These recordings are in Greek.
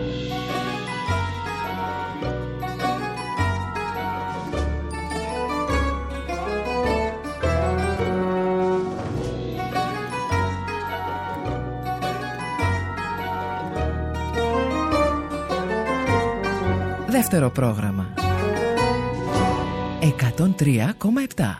Δεύτερο πρόγραμμα 103,7.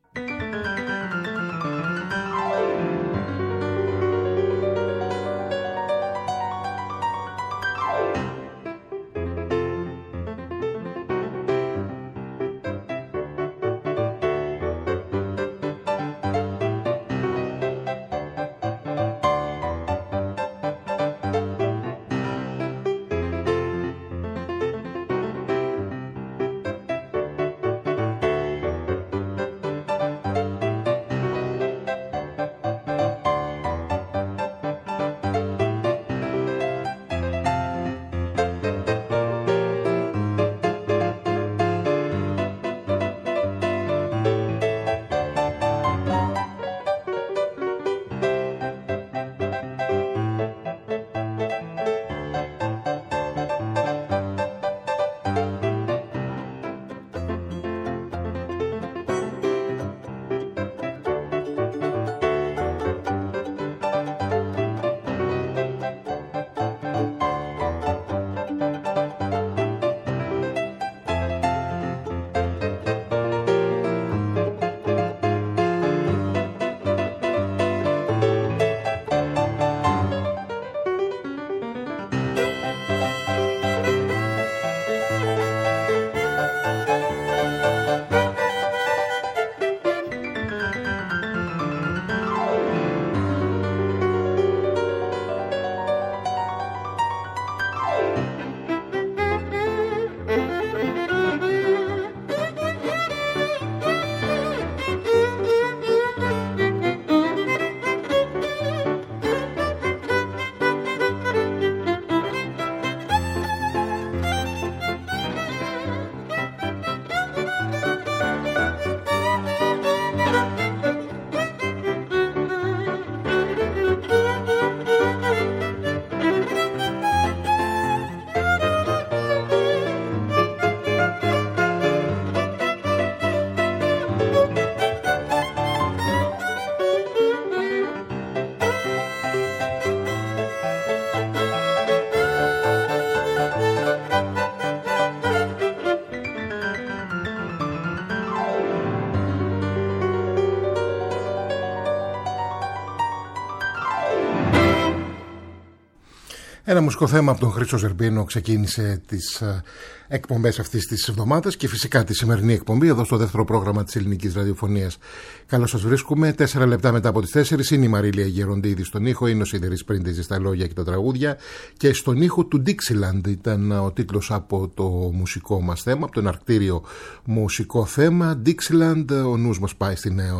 Ένα μουσικό θέμα από τον Χρήστο Ζερμπίνο ξεκίνησε τις εκπομπές αυτής της εβδομάδας και φυσικά τη σημερινή εκπομπή εδώ στο δεύτερο πρόγραμμα της ελληνικής ραδιοφωνίας. Καλώς σας βρίσκουμε. 4 λεπτά μετά από τις 4 είναι η Μαρίλια Γεροντίδη στον ήχο, είναι ο Σιδερής Πρίντεζης στα λόγια και τα τραγούδια και στον ήχο του Dixieland ήταν ο τίτλος από το μουσικό μας θέμα, από το εναρκτήριο μουσικό θέμα Dixieland. Ο νους μας πάει στη Νέα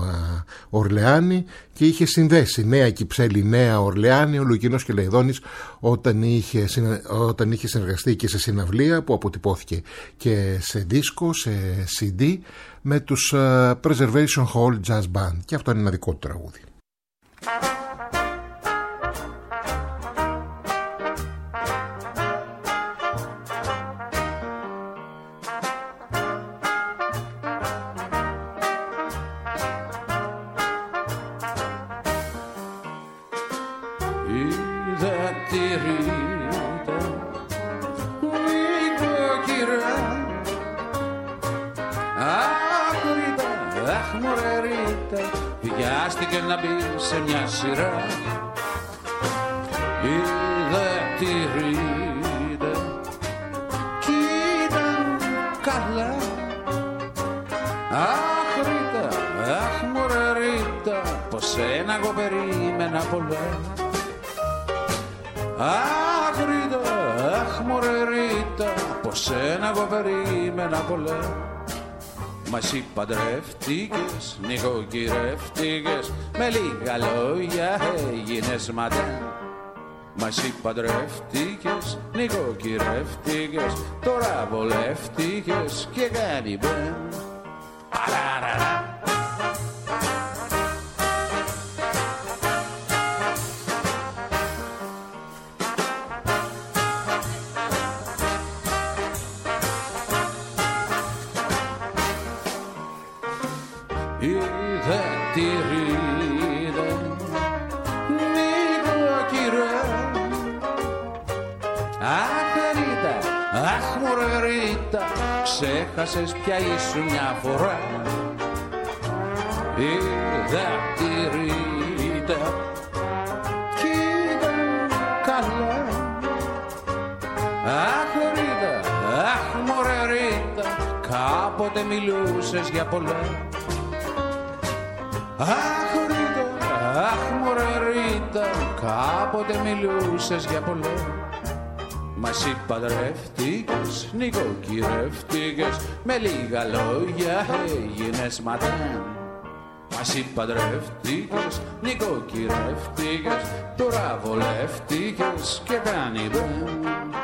Ορλεάνη και είχε συνδέσει Νέα Κυψέλη, Νέα Ορλεάνη ο Λουκινός Κελαϊδόνης όταν είχε συνεργαστεί και σε συναυλία που αποτυπώθηκε και σε δίσκο, σε CD με τους Preservation Hall Jazz Band και αυτό είναι ένα δικό του τραγούδι. Βιάστηκε να μπει σε μια σειρά. Είδε τη Ρίτα κι ήταν καλά. Αχ Ρίτα, αχ μωρέ Ρίτα, πως ένα εγώ περίμενα πολλά. Αχ Ρίτα, αχ μωρέ Ρίτα, πως ένα εγώ περίμενα πολλά. Μα εσύ παντρεύτηκες, νοικοκυρεύτηκες, με λίγα λόγια έγινες μαντά. Μα εσύ παντρεύτηκες, νοικοκυρεύτηκες, τώρα βολεύτηκες και κάνει μπεν. Παραραρα. δακτυρίδα, νοικοκυρά. Αχ Ρίτα, αχ μωρέ Ρίτα, ξέχασες πια ήσουν μια φορά. Η δακτυρίδα κι ήταν καλά. Αχ Ρίτα, αχ μωρέ Ρίτα, κάποτε μιλούσες για πολλά. Αχ Ρίτα, αχ μωρέ Ρίτα, κάποτε μιλούσες για πολλά. Μα εσύ παντρεύτηκες, νοικοκυρεύτηκες, με λίγα λόγια έγινες ματέν. Μα εσύ παντρεύτηκες, νοικοκυρεύτηκες, τώρα βολεύτηκες και κάνει μπεν.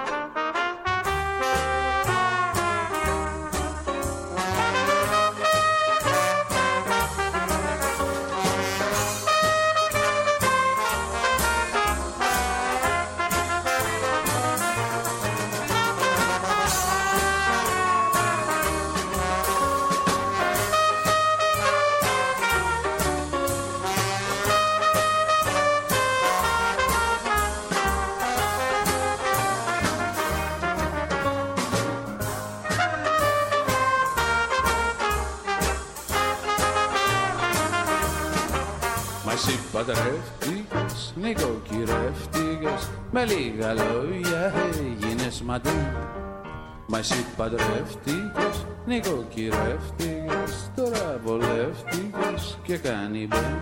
Παντρεύτηκες, νοικοκυρεύτηκες, με λίγα λόγια έγινες μαντέ. Μα εσύ παντρεύτηκες, νοικοκυρεύτηκες, τώρα βολεύτηκες και κάνει μπε.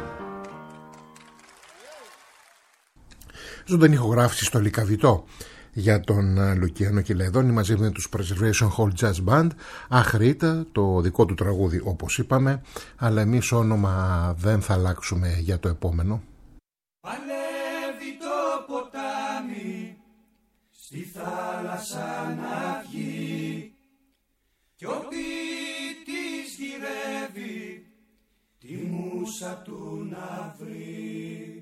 Ζωντανή ηχογράφηση στο Λυκαβητό για τον Λουκιανό Κυλαεδόνη μαζί με τους Preservation Hall Jazz Band. Αχ Ρίτα, το δικό του τραγούδι όπως είπαμε, αλλά εμείς όνομα δεν θα αλλάξουμε για το επόμενο. Παλεύει το ποτάμι στη θάλασσα να βγει κι ο ποιητής γυρεύει τη μούσα του να βρει.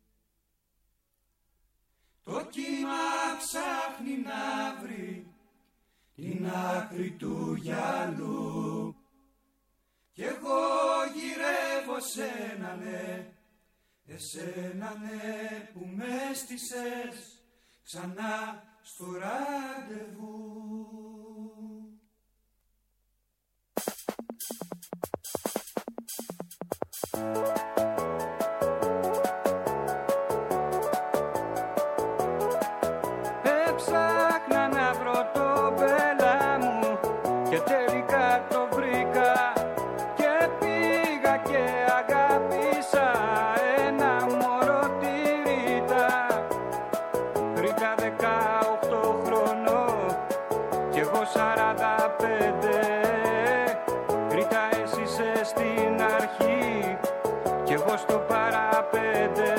Το κύμα ψάχνει να βρει την άκρη του γυαλού κι εγώ γυρεύω σένα ναι, εσένα ναι που με έστησες ξανά στο ραντεβού. Έψαχνα να βρω το μπέλα μου και τελικά το βρήκα και πήγα και αγάπησα ένα μωρό τη Ρίτα. Ρίτα 18 χρονών κι εγώ 45. Ρίτα εσύ είσαι στην αρχή κι εγώ στο παραπέντε.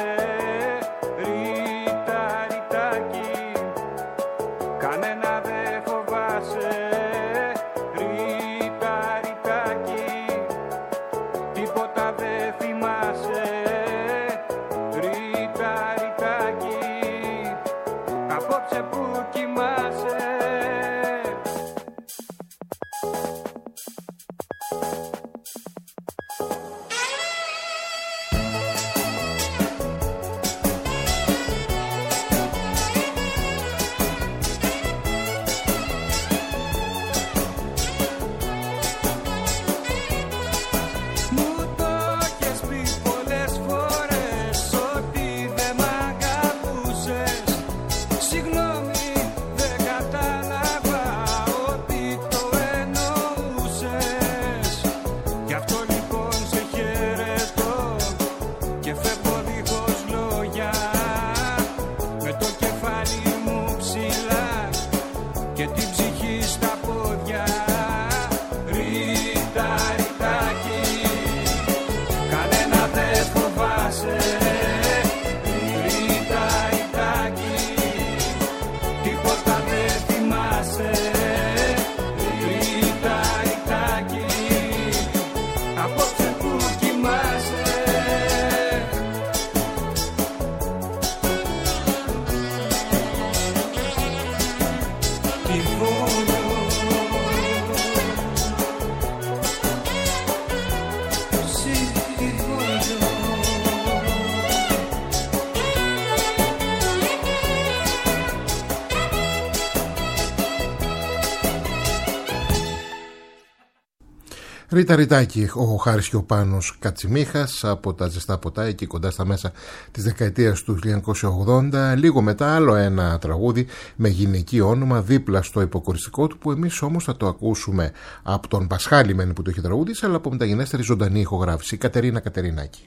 Κανένα δε φοβάσαι, Ρίτα, Ριτάκι, τίποτα δε θυμάσαι, Ρίτα, Ριτάκι, απόψε που κοιμάσαι. Ρίτα Ριτάκη, ο Χάρης και ο Πάνος Κατσιμίχας από τα ζεστά ποτά εκεί κοντά στα μέσα της δεκαετίας του 1980. Λίγο μετά άλλο ένα τραγούδι με γυναικείο όνομα δίπλα στο υποκοριστικό του, που εμείς όμως θα το ακούσουμε από τον Πασχάλη μεν που το έχει τραγουδίσει, αλλά από μεταγενέστερη ζωντανή ηχογράφηση, Κατερίνα Κατερινάκη.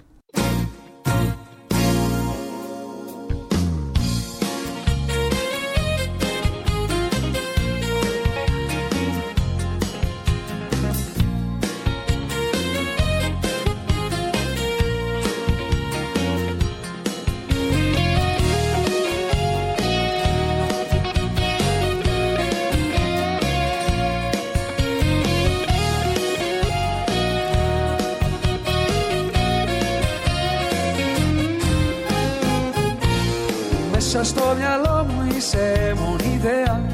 Στο μυαλό μου είσαι μόνη ιδέα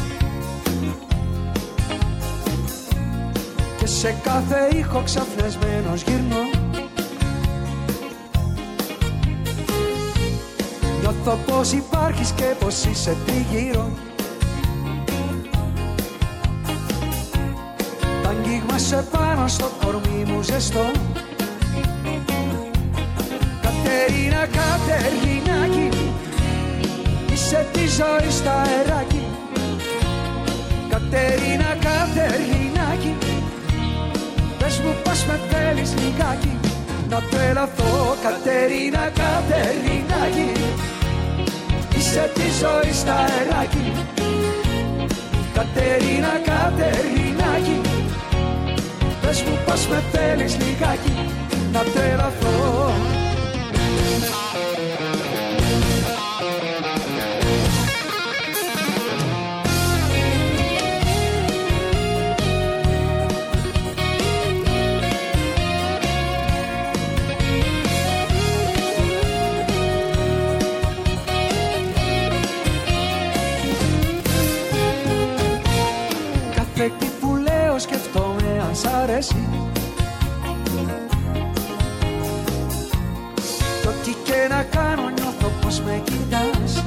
και σε κάθε ήχο ξαφνιασμένος γυρνώ. Νιώθω πως υπάρχεις και πως είσαι τριγύρω. Τ' αγγίγμα σε πάνω στο κορμί μου ζεστό. Κατερίνα, Κατερινάκη, είσαι τη ζωή στα αεράκι. Κατερίνα, Κατερινάκη, πες μου πως με θέλεις λιγάκι να τρελαθώ. Κατερίνα, Κατερινάκη, είσαι τη ζωή στα αεράκι. Κατερίνα, Κατερινάκη, πες μου πως με θέλεις λιγάκι να τρελαθώ. Εκεί που λέω σκεφτόμαι αν σ' αρέσει, κι ό,τι και να κάνω νιώθω πως με κοιτάς.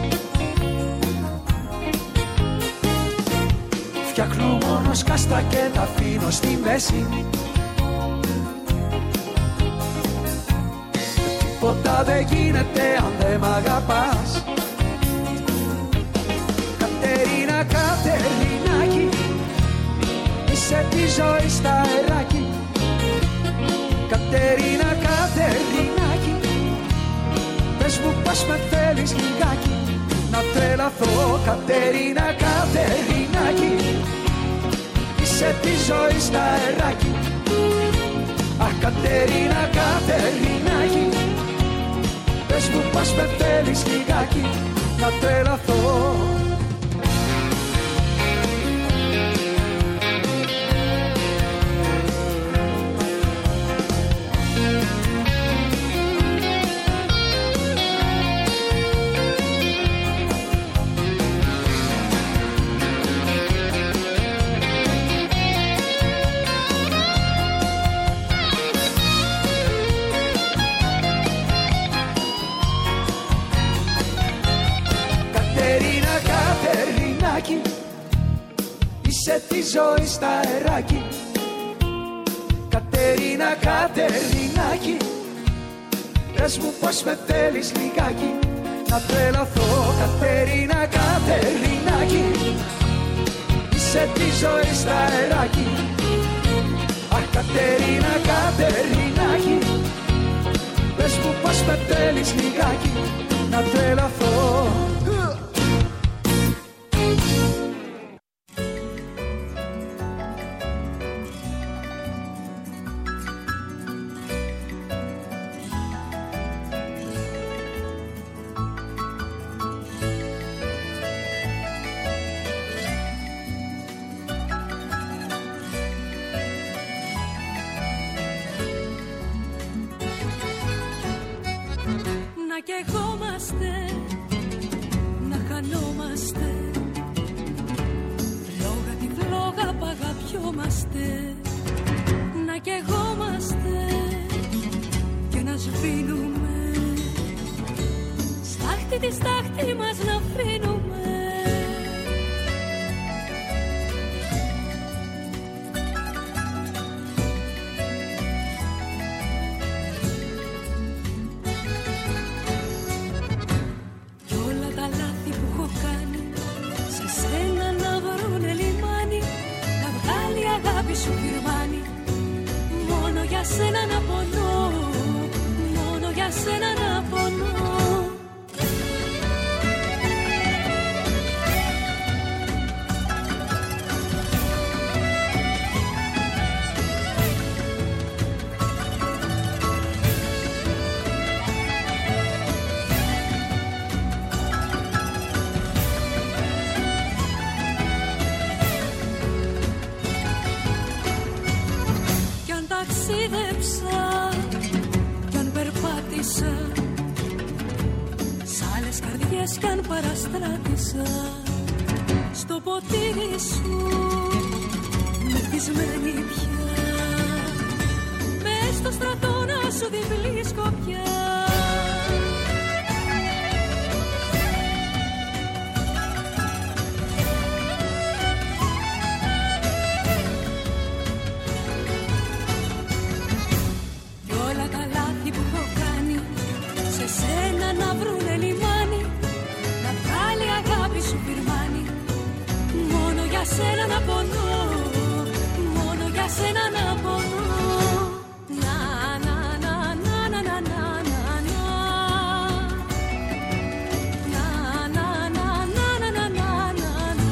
Φτιάχνω μόνο σκάστα και τα αφήνω στη μέση. Τίποτα δεν γίνεται αν δεν μ' αγαπάς. Κατερίνα, Κατερινάκη, είσαι τη ζωή στα αεράκι. Κατερίνα, Κατερινάκη, πες μου πως με θέλεις λιγάκι να τρελαθώ. Κατερίνα, Κατερινάκη, είσαι τη ζωή στα αεράκι. Αχ, Κατερίνα, Κατερινάκη, πες μου πως με θέλεις λιγάκι να τρελαθώ. Είσαι τη ζωή στα αεράκι. Κατερίνα, Κατερινάκη, πες μου πως με θέλεις λιγάκι να τρελαθώ. Κατερίνα, Κατερινάκη, είσαι τη ζωή στα αεράκι. Αχ, Κατερίνα, Κατερινάκη, πες μου πως με θέλεις λιγάκι να τρελαθώ. Να καιγόμαστε, να χανόμαστε, φλόγα τη φλόγα παγαπιόμαστε. Να καιγόμαστε και να σβήνουμε, στάχτη τη στάχτη μας να αφήνουμε. σένα να πονώ, μόνο για σένα να πονώ. Ταξίδεψα κι αν περπάτησα, σ' άλλες καρδιές κι αν παραστράτησα, στο ποτήρι σου μεθυσμένη πια, μες στο στρατό να σου διπλή σκοπιά. Να βρουνε λιμάνι, να βγάλει αγάπη σου φυρμάνι, μόνο για σένα να πονώ, μόνο για σένα να πονώ. Να, να, να, να, να, να, να, να, να. Να, να, να, να, να, να, να, να, να.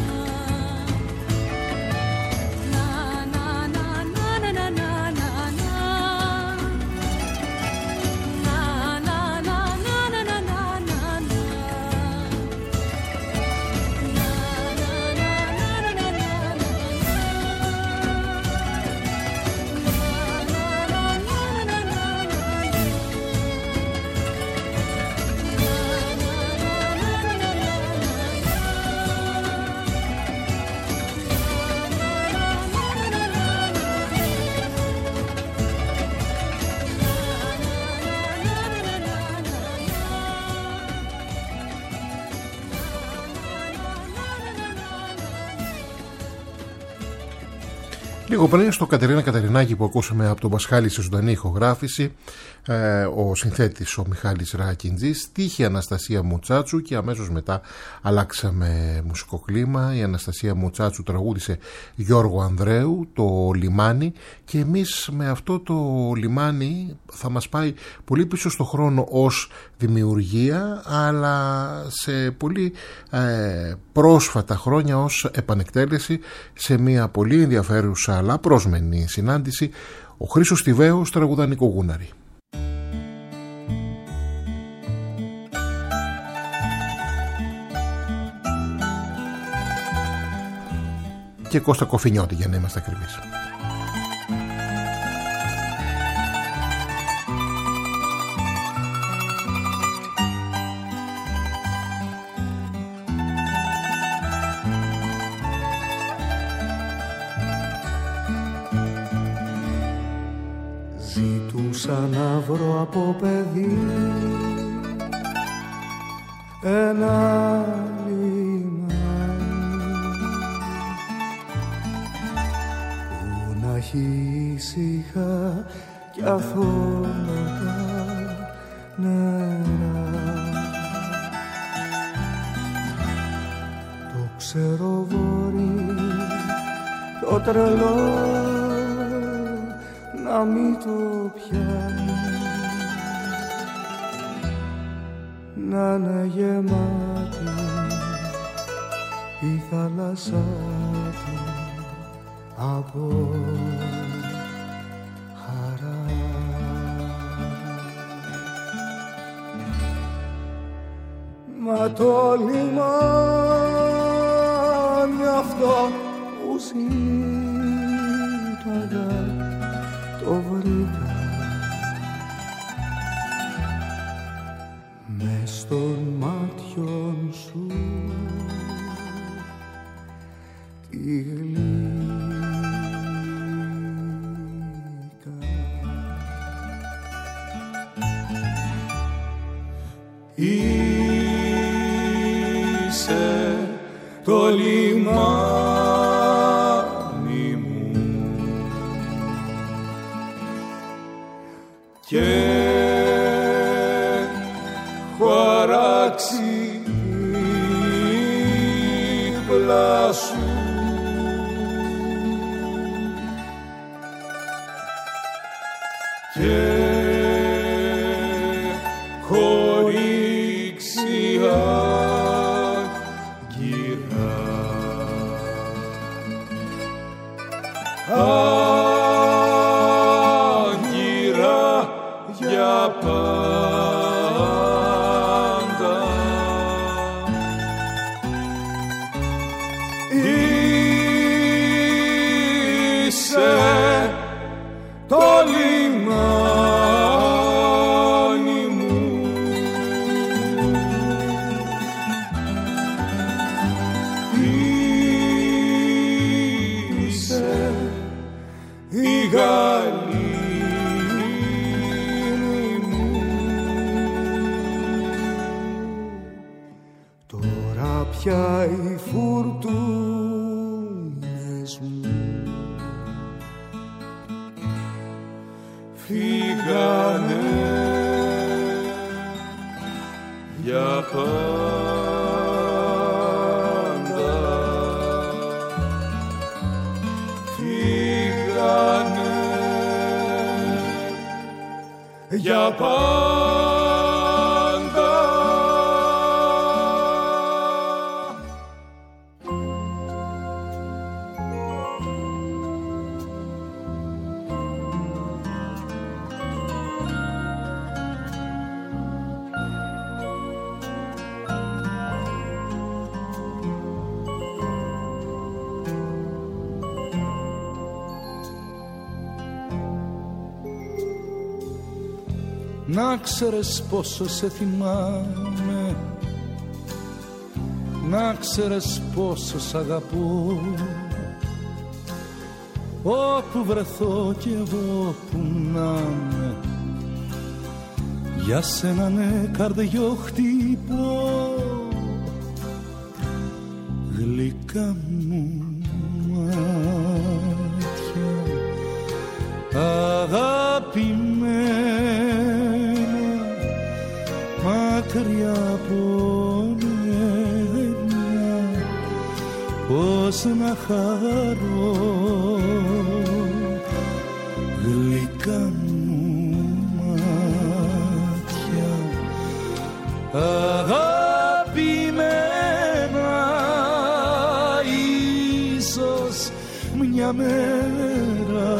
Να, να, να, να, να, να, να. Λίγο πριν στο Κατερίνα Κατερινάκη που ακούσαμε από τον Πασχάλη σε ζωντανή ηχογράφηση, ο συνθέτης ο Μιχάλης Ρακιντζής, στίχη Αναστασία Μουτσάτσου, και αμέσως μετά αλλάξαμε μουσικό κλίμα. Η Αναστασία Μουτσάτσου τραγούδισε Γιώργο Ανδρέου, το Λιμάνι, και εμείς με αυτό το Λιμάνι θα μας πάει πολύ πίσω στο χρόνο ως δημιουργία, αλλά σε πολύ πρόσφατα χρόνια ως επανεκτέλεση, σε μια πολύ ενδιαφέρουσα αλλά πρόσμενη συνάντηση, ο Χρήστος Τιβαίος, τραγουδανικό γούναρη. Και Κώστα Κοφινιώτη, για να είμαστε ακριβείς. Ζητούσα να βρω από παιδί ένα έχει ήσυχα κι αθώματα νερά. Το ξεροβόρι, το τρελό να μην το πιάνει, να είναι γεμάτη η θάλασσά του από χαρά. Μα το λιμάνι αυτό που ζήταγα το βρήκα μες των μάτιων σου τη γλύκα. Είσαι το λιμάνι μου και χαράξει δίπλα σου άγκυρα για πάντα. Είσαι το λιμάνι μου, είσαι η γαλήνη μου. Τώρα πια οι φουρτούνες μου φύγανε για πάντα. Φύγανε για πάντα. Να ξέρεις πόσο σε θυμάμαι, να ξέρεις πόσο σ' αγαπώ, όπου βρεθώ κι εγώ που να'μαι, για σένα ναι καρδιό χτυπώ. Γλυκά μου μάτια, αγαπημένα, μακριά από μένα, πώς να χαρώ. Γλυκά μου μάτια, αγαπημένα, ίσως μια μέρα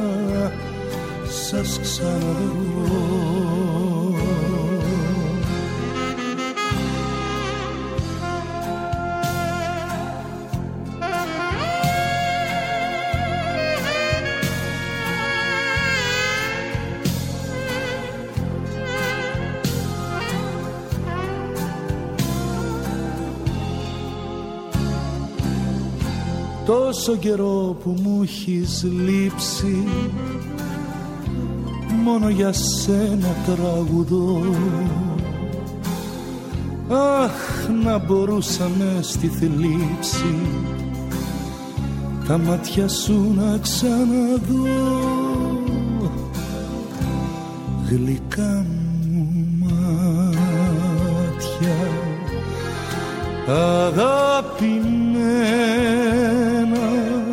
σας ξαναδώ. Τόσο καιρό που μου έχεις λείψει, μόνο για σένα τραγουδώ. Αχ, να μπορούσαμε στη θλίψη τα μάτια σου να ξαναδώ. Γλυκά μου μάτια, αγαπημένα,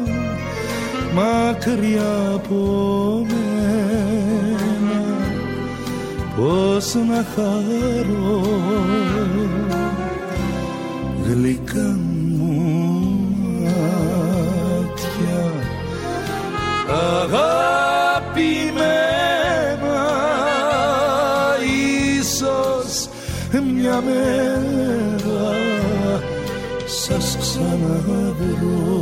μακριά από μένα, πώς να χαρώ. Γλυκά μου μάτια, αγαπημένα, ίσως μια μέρα σας ξαναβρω.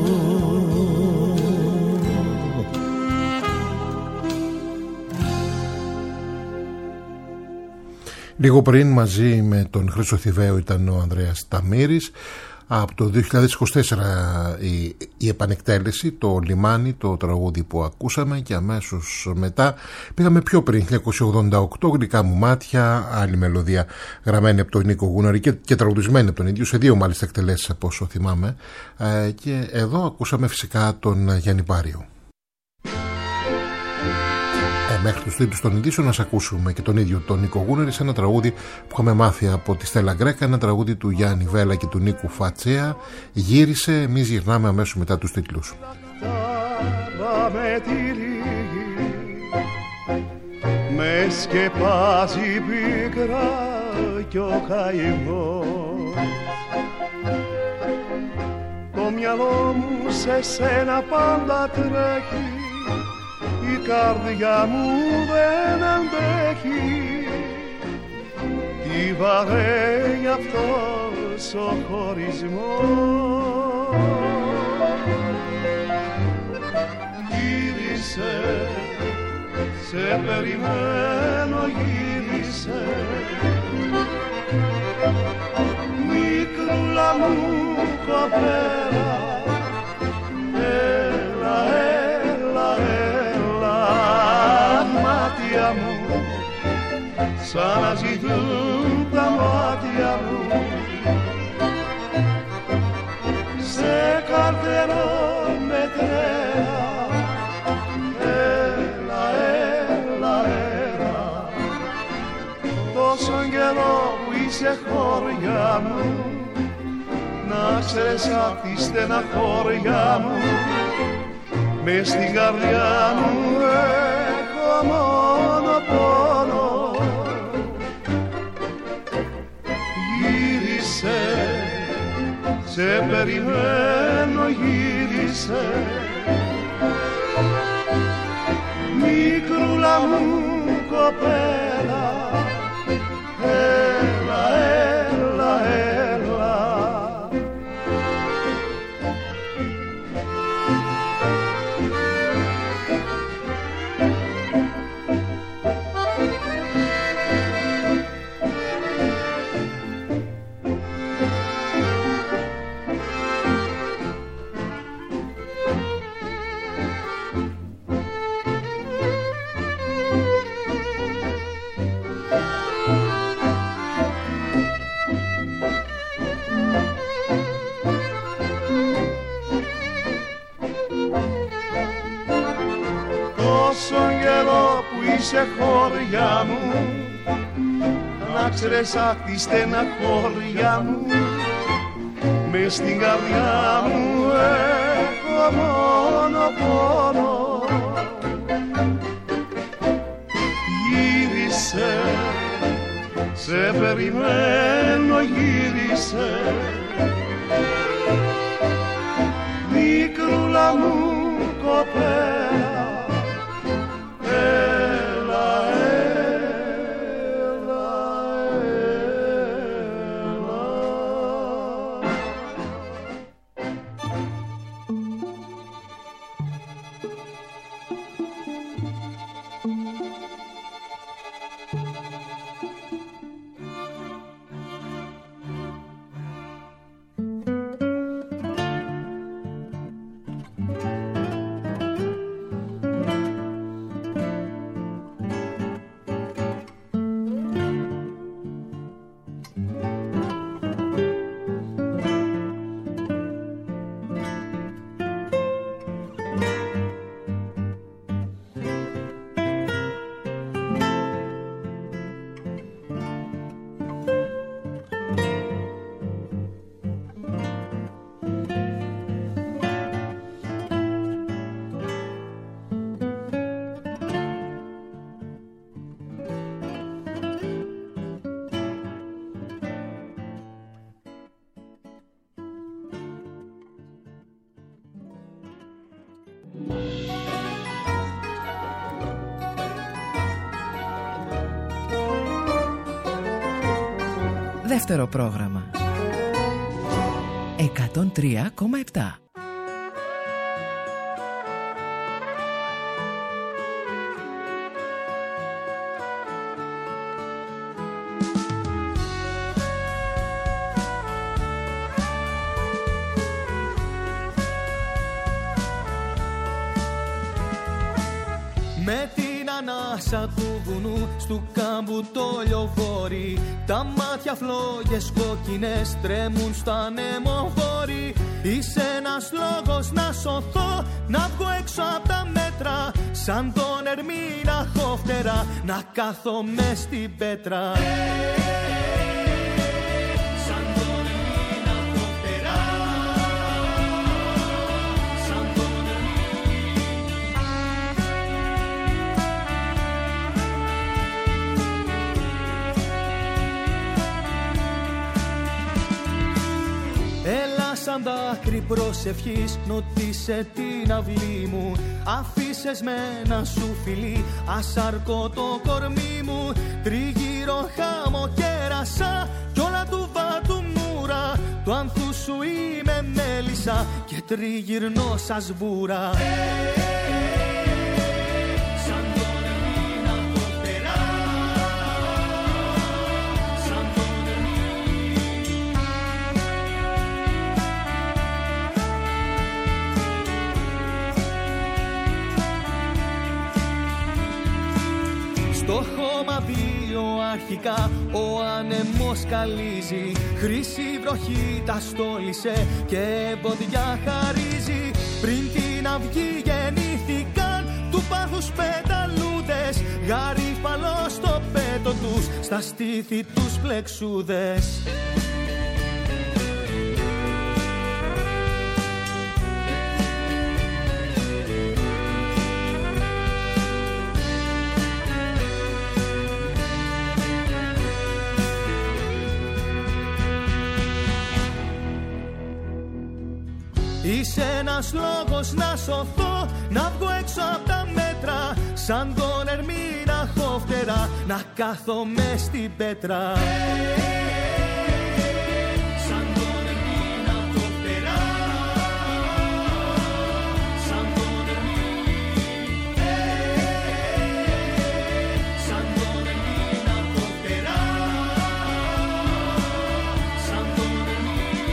Λίγο πριν μαζί με τον Χρήστο Θηβαίο ήταν ο Ανδρέας Ταμύρης. Από το 2024 η επανεκτέλεση, το Λιμάνι, το τραγούδι που ακούσαμε, και αμέσως μετά πήγαμε πιο πριν, 1988, Γλυκά μου μάτια, άλλη μελωδία γραμμένη από τον Νίκο Γούναρη και τραγουδισμένη από τον ίδιο, σε δύο μάλιστα εκτελέσεις από όσο θυμάμαι, και εδώ ακούσαμε φυσικά τον Γιάννη Πάριο. Μέχρι τους τίτλους των ειδήσεων να ακούσουμε και τον ίδιο τον Νίκο Γούναρη σε ένα τραγούδι που είχαμε μάθει από τη Στέλλα Γκρέκα, ένα τραγούδι του Γιάννη Βέλα και του Νίκου Φατσέα. Γύρισε, εμείς γυρνάμε αμέσως μετά τους τίτλους. Με σκεπάζει πίκρα κι ο καημός, Το μυαλό μου σε σένα πάντα τρέχει, η καρδιά μου δεν αντέχει. Τι βαραίνει αυτός ο χωρισμός. Γύρισε, σε περιμένω, γύρισε. Μικρούλα μου κοπέλα, έλα, έλα, έλα. Μάτια μου, σαν να ζητούν τα μάτια μου, σε καρτερό με τρέα. Έλα, έλα, έλα. Τόσο καιρό που είσαι χώρια μου, να ξέρεις απ' τη στεναχώρια μου, μες στην καρδιά μου έχω μόνο πόνο. Γύρισε, σε περιμένω, γύρισε. Μικρούλα μου κοπέλα, έλα, έλα, έλα. Σε χώρια μου, να ξέρεις απ' τη στεναχώρια μου, μες στην καρδιά μου έχω μόνο πόνο. Γύρισε, σε περιμένω, γύρισε. Μικρούλα μου κοπέλα, Δεύτερο πρόγραμμα 103,7. Με την ανάσα του βουνού στου κάμπου το λιοβόρι, τα μάτια φλόγες κόκκινες τρέμουν στα νεμοβόρι. Είσαι ένας λόγος να σωθώ, να βγω έξω απ' τα μέτρα, σαν τον Ερμήνα χόφτερα, να κάθομαι στην πέτρα. σαν δάκρυ προσευχής νοτίσε την αυλή μου. Αφήσες με ένα σου φιλί ασαρκώ το κορμί μου. Τριγύρω χάμω κέρασα κι όλα του βάτου μούρα. Του ανθού σου είμαι μέλισσα και τριγυρνώ σαν σβούρα. Στο χώμα δύο αρχικά ο άνεμος καλύζει. Χρυσή βροχή τα στόλισε και βοδιά χαρίζει. Πριν την αυγή γεννήθηκαν του πάθους πεταλούδες. Γαρίφαλο στο πέτο τους, στα στήθη τους πλεξούδες. Είσαι ένας λόγος να σωθώ, να βγω έξω απ' τα μέτρα. Σαν τον Ερμή να έχω φτερά, να κάθομαι στην πέτρα. Σαν τον Ερμή να έχω φτερά, σαν τον Ερμή, σαν τον Ερμή να έχω φτερά, σαν τον Ερμή.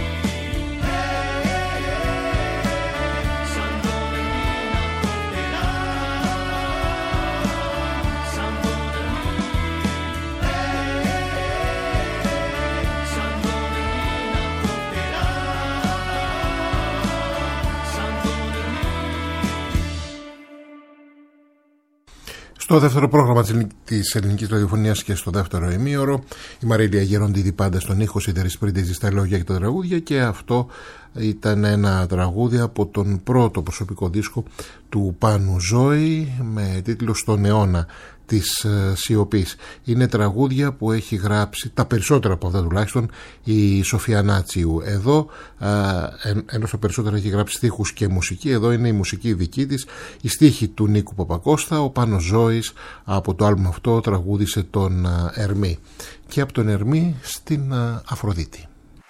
Στο δεύτερο πρόγραμμα της ελληνικής ραδιοφωνίας και στο δεύτερο ημίωρο, η Μαρίλια Γεροντίδη πάντα στον ήχο, Σιδερής Πρίντεζη στα λόγια και τα τραγούδια, και αυτό ήταν ένα τραγούδι από τον πρώτο προσωπικό δίσκο του Πάνου Ζώη με τίτλο «Στον αιώνα της σιωπής». Είναι τραγούδια που έχει γράψει, τα περισσότερα από αυτά τουλάχιστον, η Σοφία Νάτσιου. Εδώ, ενώ στα περισσότερα έχει γράψει στίχους και μουσική, εδώ είναι η μουσική δική της, η στίχη του Νίκου Παπακώστα. Ο Πάνος Ζώης από το άλμπουμ αυτό τραγούδισε τον Ερμή, και από τον Ερμή στην Αφροδίτη.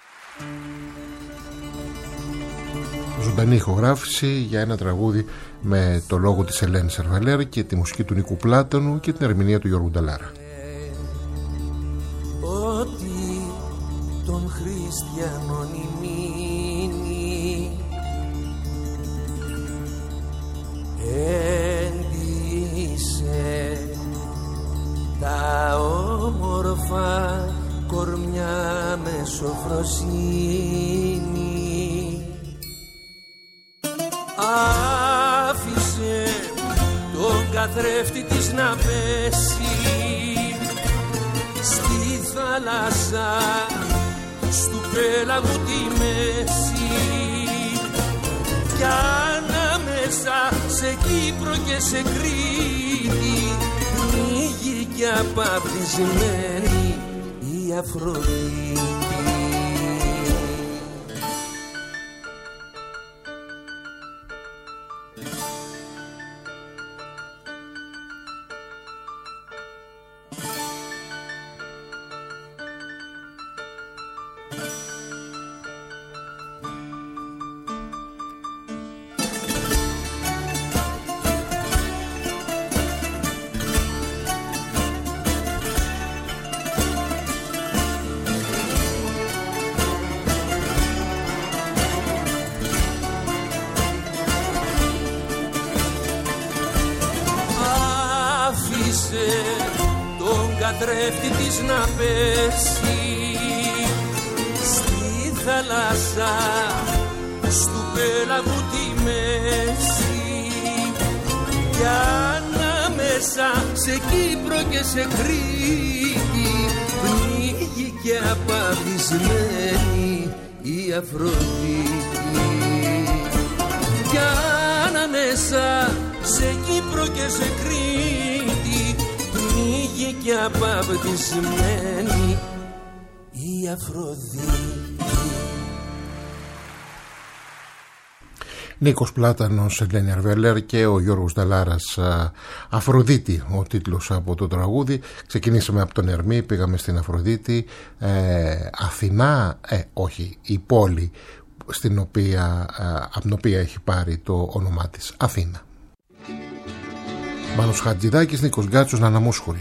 Ζωντανή ηχογράφηση για ένα τραγούδι με το λόγο της Ελένης Σερβαλέρα και τη μουσική του Νίκου Πλάτωνου και την ερμηνεία του Γιώργου Νταλάρα. Ότι των χριστιανών ημίνη έντυσε τα όμορφα κορμιά με σοφροσύνη. Άφησε τον καθρέφτη της να πέσει στη θάλασσα, στου πέλαγου τη μέση, κι ανάμεσα σε Κύπρο και σε Κρήτη πνίγει κι απαπτυσμένη η Αφροδίτη. Τον καθρέφτη της να πέσει στη θάλασσα, στου πέλαγου τη μέση, κι ανάμεσα σε Κύπρο και σε Κρήτη πνίγει και απαβισμένη η Αφροδίτη. Κι ανάμεσα σε Κύπρο και σε Κρήτη πνίγει και απαπτυσμένη η Αφροδίτη. Νίκος Πλάτανος, Ελένη Αρβέλερ και ο Γιώργος Νταλάρας, Αφροδίτη ο τίτλος από το τραγούδι. Ξεκινήσαμε από τον Ερμή, πήγαμε στην Αφροδίτη. Αθηνά, όχι, η πόλη από την οποία έχει πάρει το όνομά της, Αθήνα. Μάνος Χατζηδάκης, Νίκος Γκάτσος, Νάνα Μούσχουρη.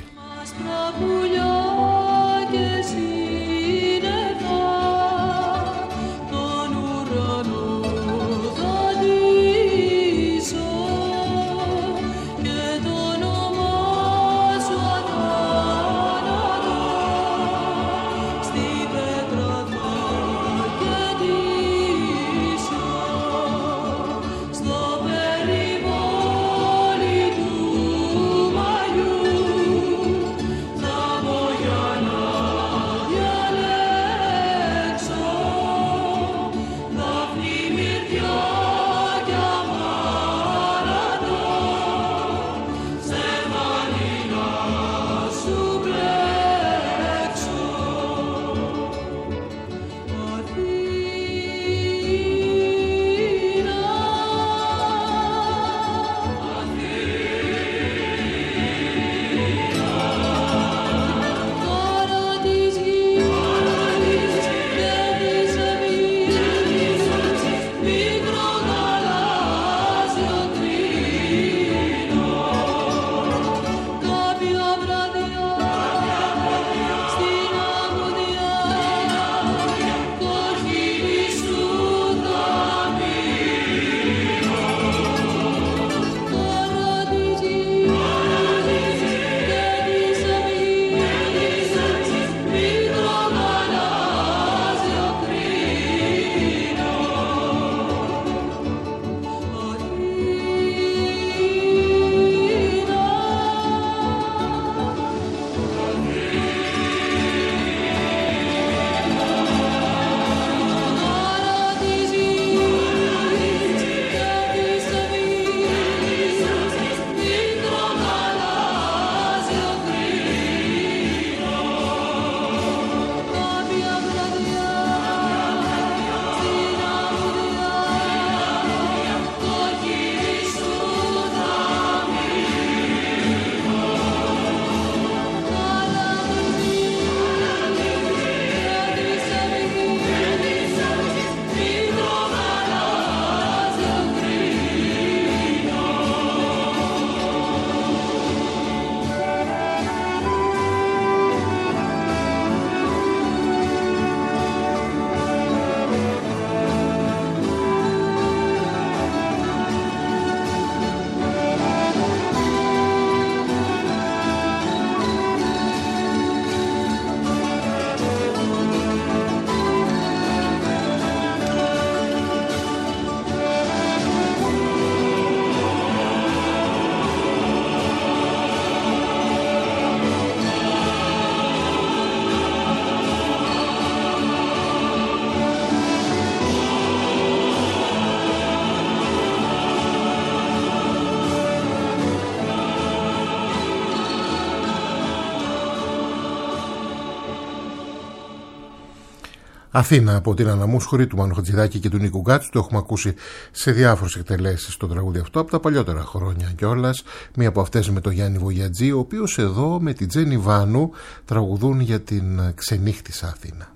Αθήνα από την Αναμούσχουρη του Μάνου Χατζηδάκη και του Νίκου Γκάτσου. Το έχουμε ακούσει σε διάφορες εκτελέσεις στο τραγούδι αυτό από τα παλιότερα χρόνια κιόλας. Μία από αυτές με τον Γιάννη Βογιατζή, ο οποίος εδώ με την Τζέννη Βάνου τραγουδούν για την ξενύχτησα Αθήνα.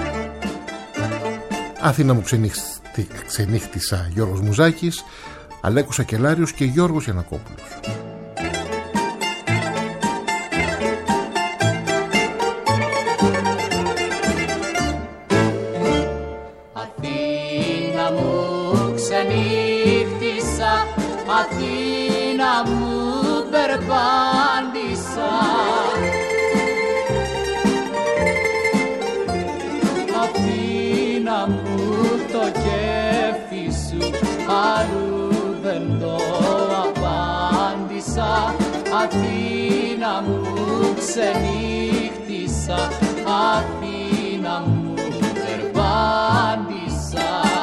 Αθήνα μου ξενύχτησα, Γιώργος Μουζάκης, Αλέκος Ακελάριος και Γιώργος Γιαννακόπουλος. Αθήνα μου περπάντησα, Αθήνα μου το κέφι σου αλλού δεν το απάντησα, Αθήνα μου ξενύχτησα, Αθήνα μου περπάντησα.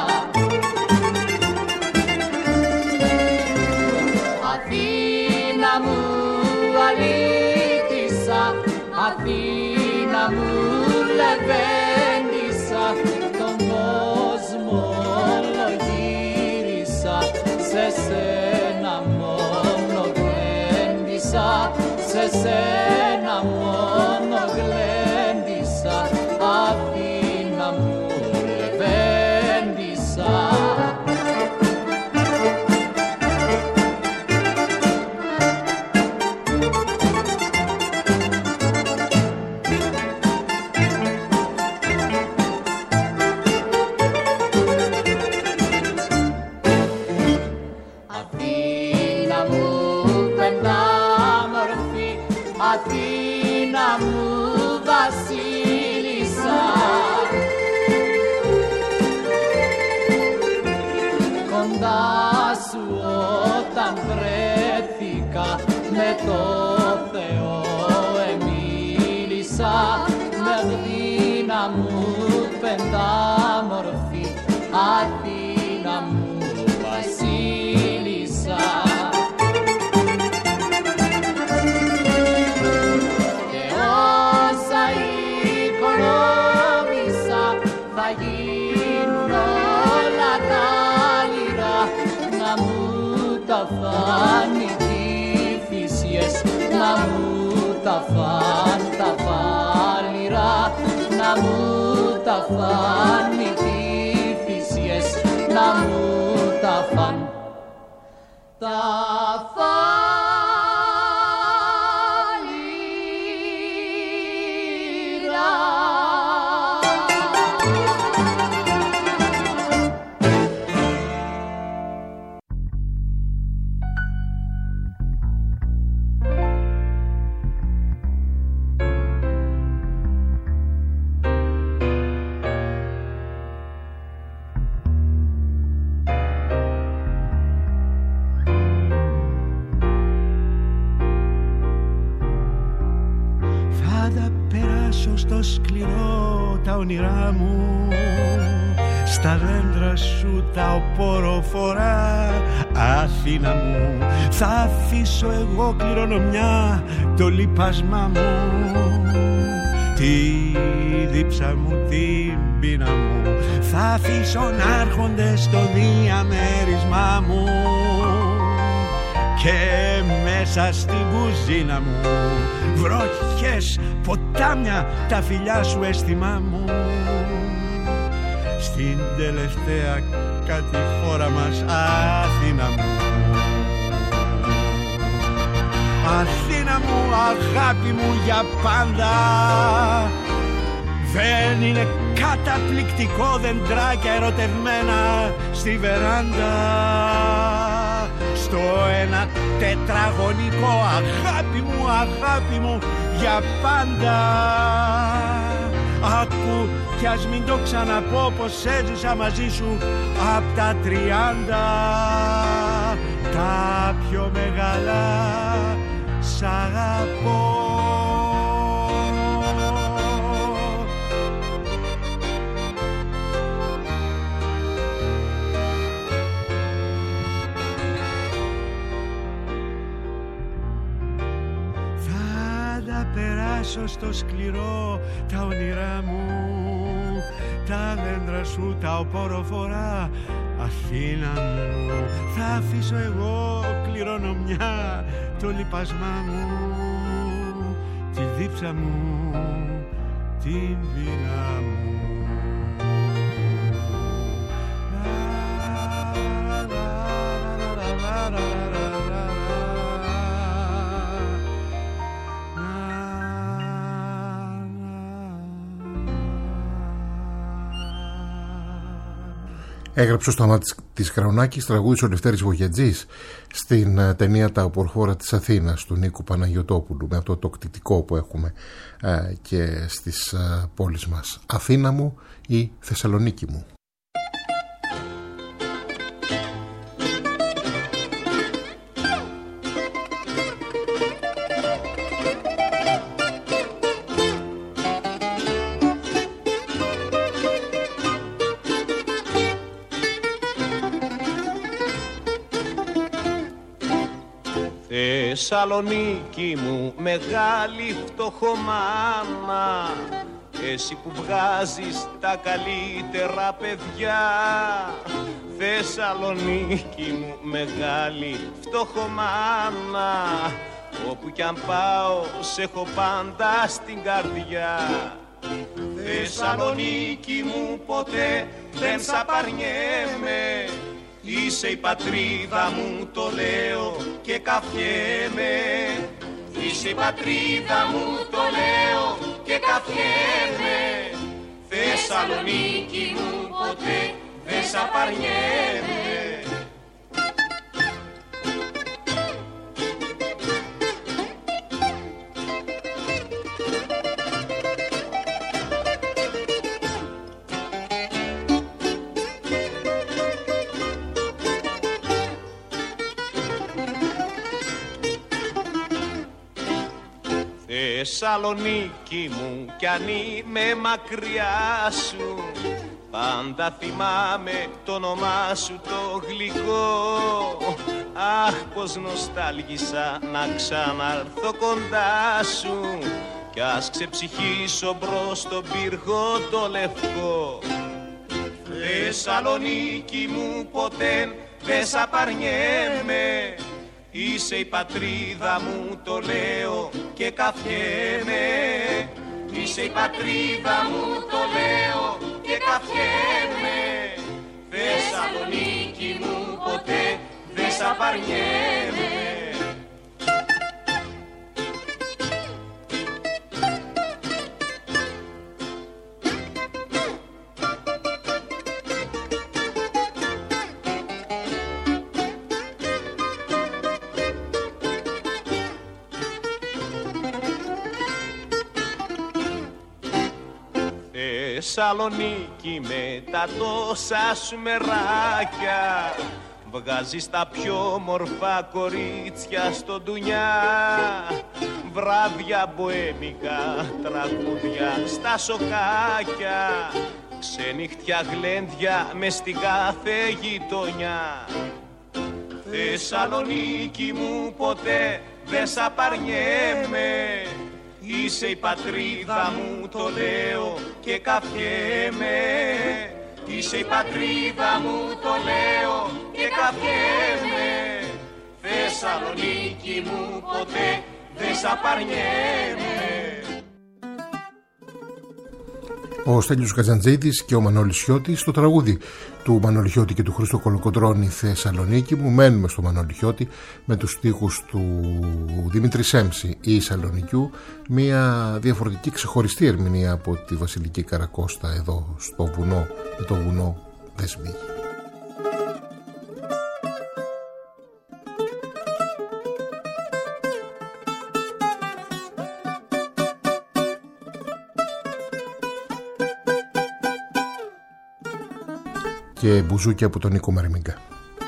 Αθήνα μου αλήτησα, Αθήνα μου λεβέντησα, τον κόσμο όλο γύρισα, σε σένα μόνο γλέντισα, σε σένα μόνο γλέντισα, Αθήνα μου λεβέντισα. Αθήνα μου βασίλισσα, κοντά σου όταν βρέθηκα με το Θεό εμίλησα, με Αθήνα μου πεντάμορφη, Αθήνα μου βασίλισσα. Να μου τα φαν τα βάλιρα, να μου τα φαν οι τύφησιες, να μου τα φαν τα βάλιρα. Στο σκληρό τα όνειρά μου, στα δέντρα σου τα οποροφορά, Αθήνα μου, θα αφήσω εγώ κληρονομιά το λιπάσμα μου, τη δίψα μου, την πείνα μου, θα αφήσω να έρχονται στο διαμέρισμά μου και μέσα στην κουζίνα μου βροχές, ποτάμια, τα φιλιά σου αίσθημά μου. Στην τελευταία κατηφόρα μας, Αθήνα μου, Αθήνα μου, αγάπη μου για πάντα. Δεν είναι καταπληκτικό δεντράκια ερωτευμένα στη βεράντα, στο ένα τετραγωνικό, αγάπη μου για πάντα. Άκου κι ας μην το ξαναπώ πως έζησα μαζί σου απ' τα 30, τα πιο μεγάλα σ' αγαπώ. Περάσω στο σκληρό τα όνειρά μου, τα δέντρα σου τα οποροφορά, Αθήνα μου, θα αφήσω εγώ κληρονομιά το λιπάσμα μου, τη δίψα μου, την πείνα μου. Έγραψε ο Σταμάτης Κραουνάκης, τραγούδησε ο Λευτέρης Βογιατζής στην ταινία «Τα Οπορφόρα της Αθήνας» του Νίκου Παναγιωτόπουλου, με αυτό το κτητικό που έχουμε και στις πόλεις μας. Αθήνα μου ή Θεσσαλονίκη μου. Θεσσαλονίκη μου, μεγάλη φτωχομάνα, εσύ που βγάζεις τα καλύτερα παιδιά, Θεσσαλονίκη μου μεγάλη φτωχομάνα, όπου κι αν πάω σε έχω πάντα στην καρδιά. Θεσσαλονίκη μου ποτέ δεν σ' απαρνιέμαι, είσαι η πατρίδα μου, το λέω και καφιέμαι. Είσαι η πατρίδα μου, το λέω και καφιέμαι. Θεσσαλονίκη μου ποτέ δεν σ' απαρνιέμαι. Θεσσαλονίκη μου κι αν είμαι μακριά σου, πάντα θυμάμαι το όνομά σου το γλυκό. Αχ, πως νοστάλγησα να ξαναρθώ κοντά σου, κι ας ξεψυχήσω μπρος στον πύργο το λευκό. Θεσσαλονίκη μου ποτέ δεν σ' απαρνιέμαι, είσαι η πατρίδα μου, το λέω και καφιέμαι. Είσαι η πατρίδα μου, το λέω και καφιέμαι. Θεσσαλονίκη μου ποτέ δεν σ' απαρνιέμαι. Θεσσαλονίκη με τα τόσα σου μεράκια, βγάζεις τα πιο μορφά κορίτσια στο ντουνιά. Βράδια μποέμικα, τραγούδια στα σοκάκια, ξενύχτια γλέντια μες στην κάθε γειτονιά. Θεσσαλονίκη μου ποτέ δεν σ' απαρνιέμαι, είσαι η πατρίδα μου, το λέω και καφιέμαι. Είσαι η πατρίδα μου, το λέω και καφιέμαι. Θεσσαλονίκη μου ποτέ δεν σ' απαρνιέμαι. Ο Στέλιος Καζαντζίδης και ο Μανώλης Χιώτης στο τραγούδι του Μανώλη Χιώτη και του Χρήστο Κολοκοντρώνη «Θεσσαλονίκη μου». Μένουμε στο Μανώλη Χιώτη με τους στίχους του Δημήτρη Σέμψη ή Σαλονικιού, μια διαφορετική ξεχωριστή ερμηνεία από τη Βασιλική Καρακώστα εδώ στο βουνό, με το βουνό Δεσμήγη. Και μπουζούκια από τον Νίκο Μαρμίγκα.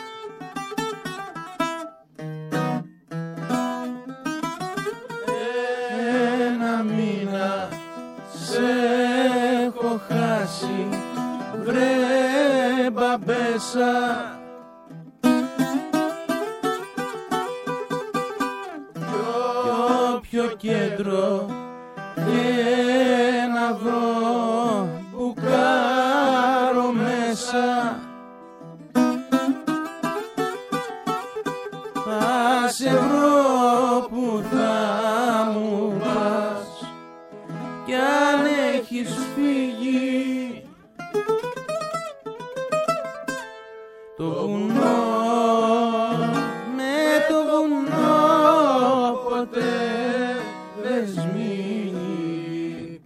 Ένα μήνα σε έχω χάσει, βρε μπαμπέσα. Ποιο κέντρο και να βρω μπουκάρο μέσα. Θα σε βρω που θα μου πας κι αν έχεις φύγει. Το βουνό με το βουνό ποτέ δεν σμίγει.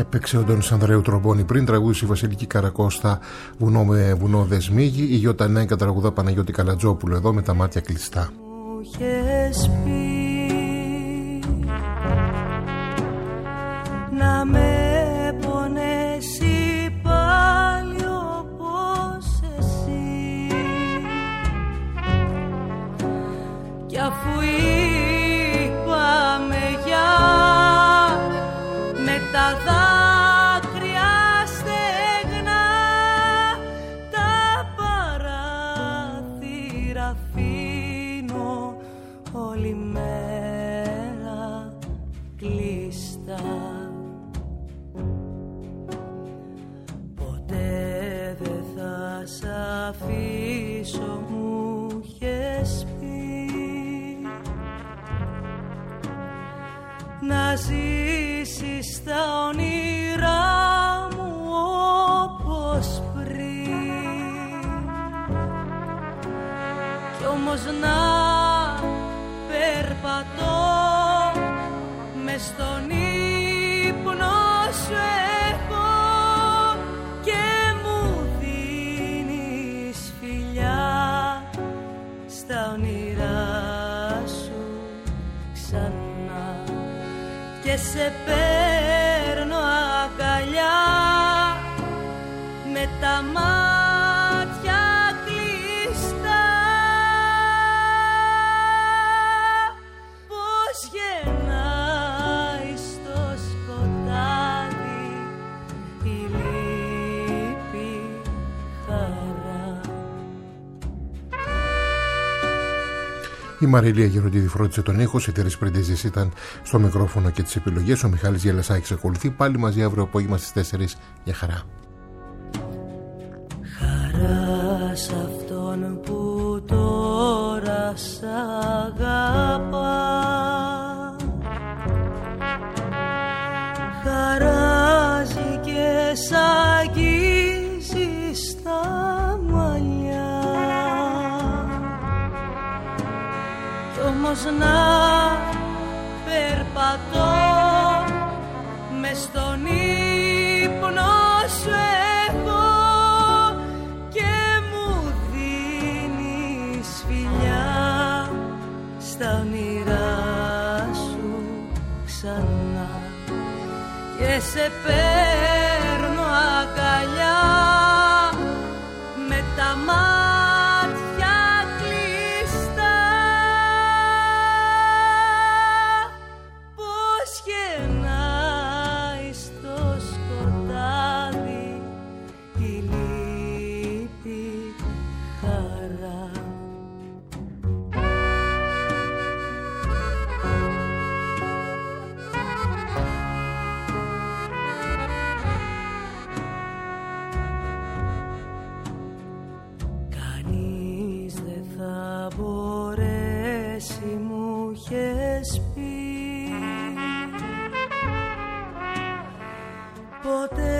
Έπαιξε ο Ντόνης Ανδρέου τρομπόνι πριν, τραγούδισε η Βασιλική Καρακώστα βουνό με βουνό δεσμίγει, η Γιώτα Νέγκα τραγουδά Παναγιώτη Καλατζόπουλο εδώ με τα μάτια κλειστά. Να με πονέσει πάλι όπως εσύ, κι αφού είπαμε για με τα δάκρυα στεγνά, τα παράθυρα αφήνω όλη μέρα κλειστά. Ποτέ δεν θα σ' αφήσω, μου είχες πει, να ζήσεις τα όνειρά μου όπως πριν, κι όμως να περπατώ μες στον ύπνο σου έχω και μου δίνεις φιλιά στα όνειρά σου ξανά, και σε παίρνω αγκαλιά με τα μάτια κλειστά. Πώς γεννάει στο σκοτάδι η λύπη χαρά. Η Μαριλία Γεροντίδη φρόντισε τον ήχο, η Τέρης Πριντεζής ήταν στο μικρόφωνο και τις επιλογές, ο Μιχάλης Γελασάκης ακολουθεί, πάλι μαζί αύριο απόγευμα στις 4. Για χαρά. Χαρά σ' αυτόν που τώρα σ' αγαπά, χαράζει και σ' αγγίζει στα μαλλιά, κι όμως να περπατώ μες στον ύπνο σου έχω και μου δίνεις φιλιά στα όνειρά σου ξανά, και σε παίρνω αγκαλιά με τα μάτια κλειστά. Πώς γεννάει στο σκοτάδι η λύπη χαρά. Κανείς δεν θα μπορέσει, μου είχες πει, ποτέ